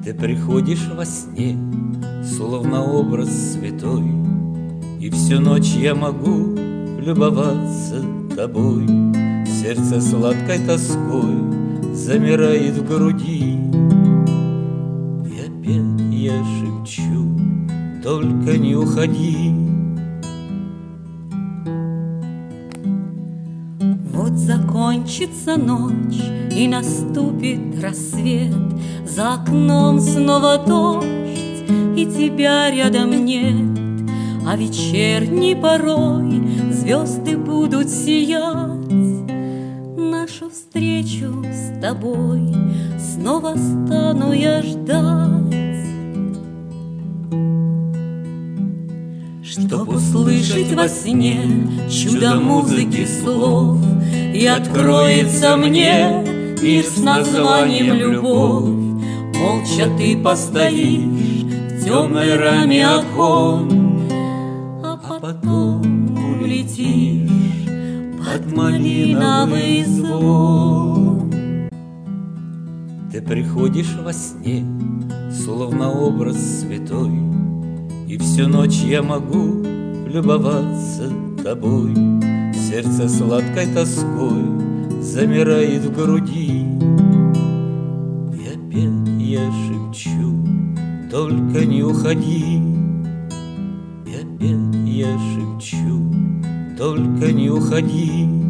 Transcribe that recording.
Ты приходишь во сне, словно образ святой, и всю ночь я могу любоваться тобой. Сердце сладкой тоской замирает в груди, и опять я шепчу: только не уходи. Вот закончится ночь и наступит рассвет, за окном снова дождь, и тебя рядом нет. А вечерней порой звезды будут сиять, нашу встречу с тобой снова стану я ждать. Чтоб услышать во сне чудо музыки слов, и откроется мне мир с названием любовь. Молча ты постоишь в темной раме окон, а потом улетишь под малиновый звон. Ты приходишь во сне, словно образ святой, и всю ночь я могу любоваться тобой. Сердце сладкой тоской замирает в груди, и опять я шепчу: только не уходи. И опять я шепчу: только не уходи.